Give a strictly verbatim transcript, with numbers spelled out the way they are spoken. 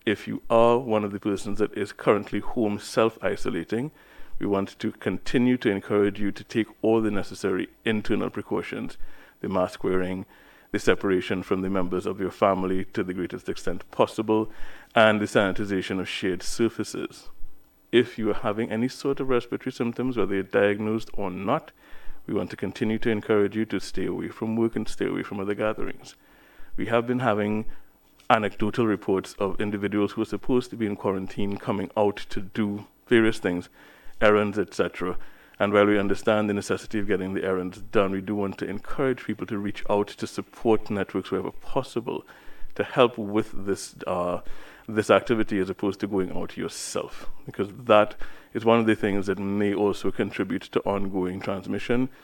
if you are one of the persons that is currently home self-isolating, we want to continue to encourage you to take all the necessary internal precautions, the mask wearing, the separation from the members of your family to the greatest extent possible, and the sanitization of shared surfaces. If you are having any sort of respiratory symptoms, whether you're diagnosed or not, we want to continue to encourage you to stay away from work and stay away from other gatherings. We have been having anecdotal reports of individuals who are supposed to be in quarantine coming out to do various things, errands, et cetera. And while we understand the necessity of getting the errands done, we do want to encourage people to reach out to support networks wherever possible to help with this uh, this activity as opposed to going out yourself, because that is one of the things that may also contribute to ongoing transmission